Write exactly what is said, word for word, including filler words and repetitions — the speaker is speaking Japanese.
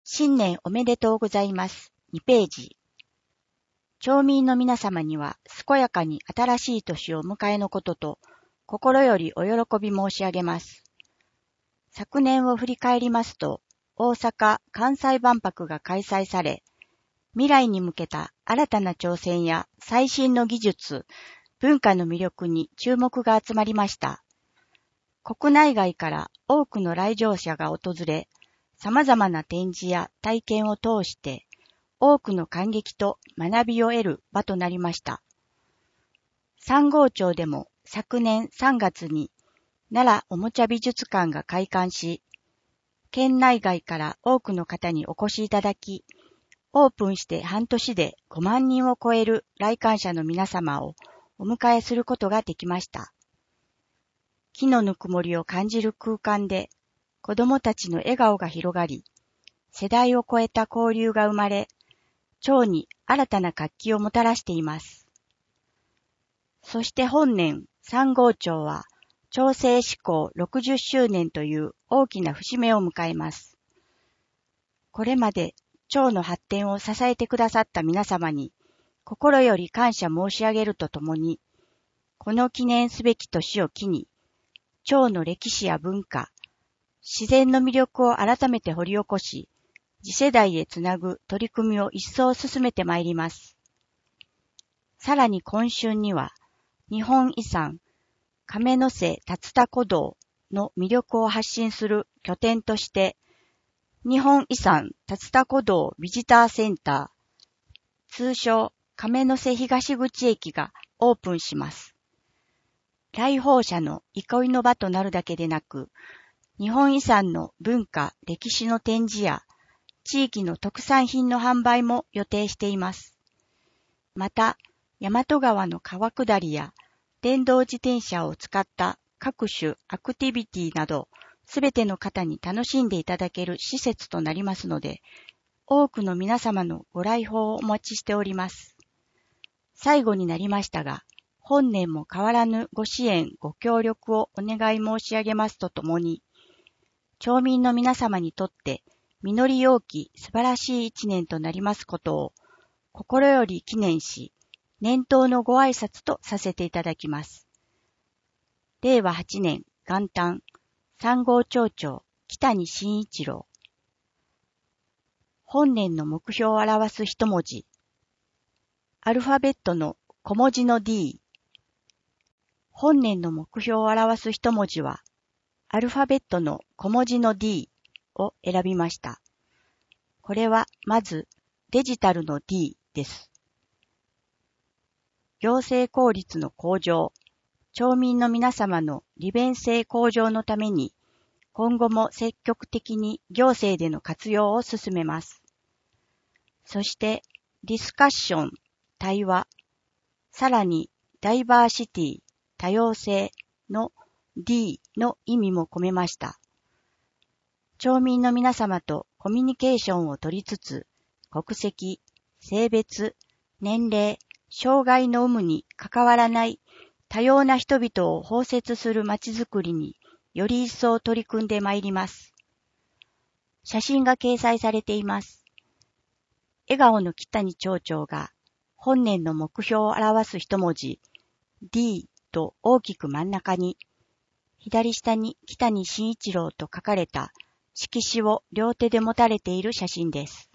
新年おめでとうございます。にページ。町民の皆様には、健やかに新しい年を迎えのことと、心よりお喜び申し上げます。昨年を振り返りますと、大阪・関西万博が開催され、未来に向けた新たな挑戦や最新の技術、文化の魅力に注目が集まりました。国内外から多くの来場者が訪れ、様々な展示や体験を通して、多くの感激と学びを得る場となりました。三郷町でも昨年さんがつに奈良おもちゃ美術館が開館し、県内外から多くの方にお越しいただき、オープンして半年でごまんにんを超える来館者の皆様をお迎えすることができました。木のぬくもりを感じる空間で、子どもたちの笑顔が広がり、世代を超えた交流が生まれ、町に新たな活気をもたらしています。そして本年、三郷町は、町政施行ろくじゅっしゅうねんという大きな節目を迎えます。これまで町の発展を支えてくださった皆様に、心より感謝申し上げるとともに、この記念すべき年を機に、町の歴史や文化、自然の魅力を改めて掘り起こし、次世代へつなぐ取り組みを一層進めてまいります。さらに今春には、日本遺産、亀の瀬竜田古道の魅力を発信する拠点として、日本遺産竜田古道ビジターセンター、通称亀の瀬東口駅がオープンします。来訪者の憩いの場となるだけでなく、日本遺産の文化、歴史の展示や地域の特産品の販売も予定しています。また、大和川の川下りや電動自転車を使った各種アクティビティなど、すべての方に楽しんでいただける施設となりますので、多くの皆様のご来訪をお待ちしております。最後になりましたが、本年も変わらぬご支援、ご協力をお願い申し上げますとともに、町民の皆様にとって実り多き素晴らしい一年となりますことを心より記念し、年頭のご挨拶とさせていただきます。れいわはちねん元旦、三郷町長北に真一郎。本年の目標を表す一文字。アルファベットの小文字の D。本年の目標を表す一文字は、アルファベットの小文字の D を選びました。これはまずデジタルの D です。行政効率の向上、町民の皆様の利便性向上のために、今後も積極的に行政での活用を進めます。そしてディスカッション、対話、さらにダイバーシティ、多様性のD の意味も込めました。町民の皆様とコミュニケーションを取りつつ、国籍、性別、年齢、障害の有無に関わらない多様な人々を包摂するまちづくりにより一層取り組んでまいります。写真が掲載されています。笑顔の北に町長が本年の目標を表す一文字 D と大きく真ん中に、左下に北に真一郎と書かれた色紙を両手で持たれている写真です。